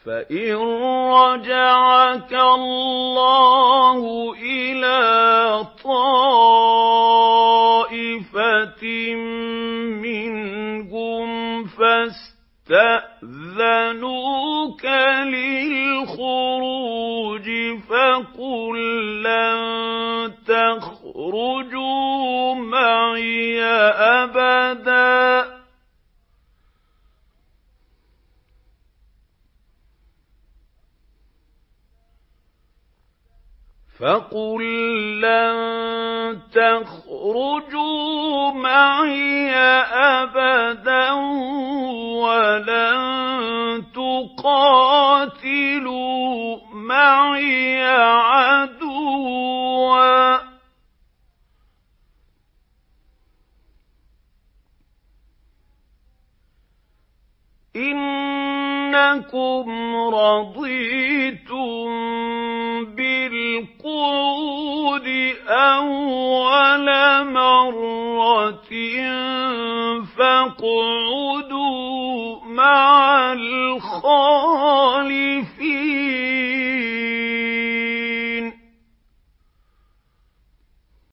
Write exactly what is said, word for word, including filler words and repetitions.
فإن رجعك الله إلى طائفة منهم فاستأذنوك للخروج فقل لن تخرجوا معي أبداً فَقُل لَّن تَخْرُجُوا مَعِيَ أَبَدًا وَلَن تُقَاتِلُوا مَعِيَ عَدُوًّا ۖ إِنَّكُمْ رَضِيتُم بِالْقُعُودِ أَوَّلَ مَرَّةٍ فَاقْعُدُوا